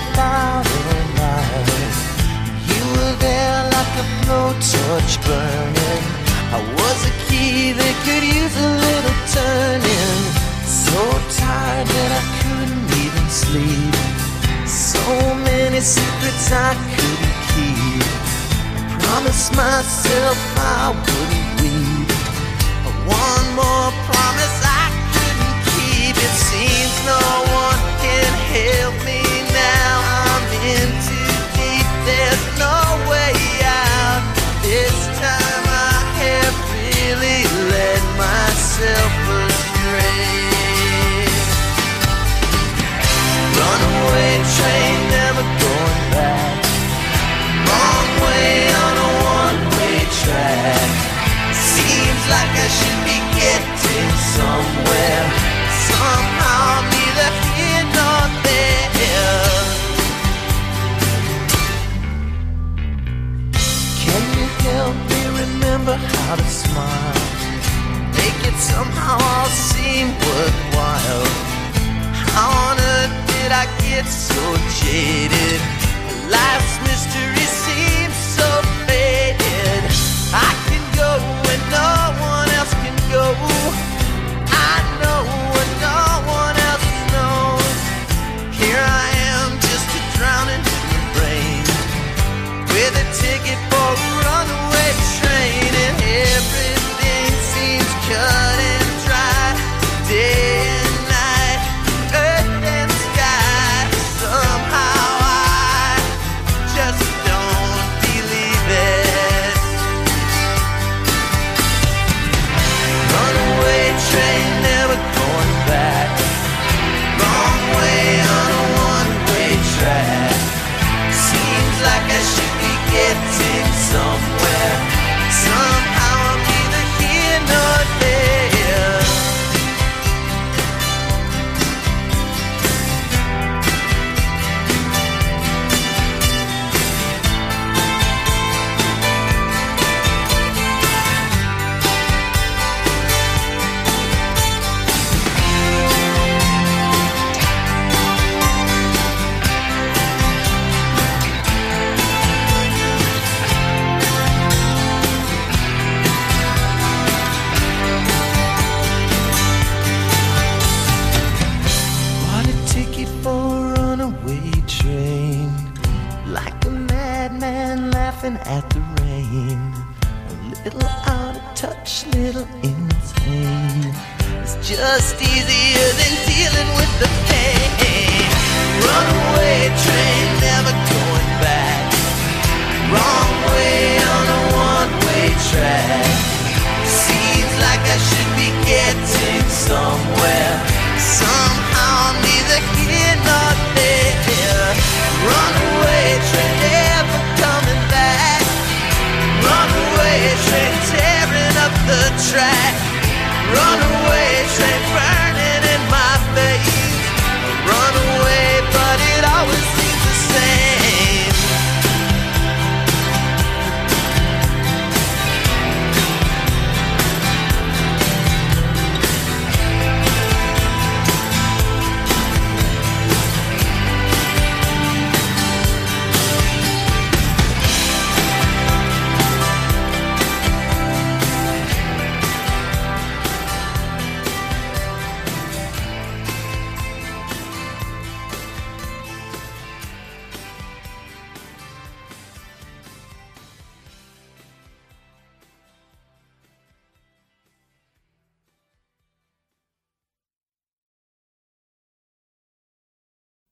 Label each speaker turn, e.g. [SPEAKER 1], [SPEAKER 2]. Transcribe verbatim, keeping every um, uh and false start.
[SPEAKER 1] about a mile. You were there like a blowtorch burning. I was a key that could use a little turning. So tired that I couldn't even sleep. So many secrets I couldn't keep. I promised myself I wouldn't weep. One more promise I couldn't keep. It seems no one can help me now. I'm in too deep, there's no way out. This time I have really led myself astray. Runaway train, never going back. Wrong way on a one-way track. Seems like I should be getting somewhere. Somehow I'm neither here nor there. Can you help me remember how to smile? Make it somehow all seem worthwhile. How on earth did I get so jaded? Life's mystery seems so faded. I can go where no one else can go. I know what no one else knows. Here I am, just a drowning human brain, with a ticket for a runaway train. And everything seems cut and dry, day and night, earth and sky. Somehow I just don't believe it. Runaway train, never going back. Wrong way on a one-way track. Seems like I should be getting somewhere. Somehow I'm neither here nor there. Bought a ticket for a runaway train, like a madman laughing at the rain. A little out of touch, little insane. It's just easier than dealing with the pain. Runaway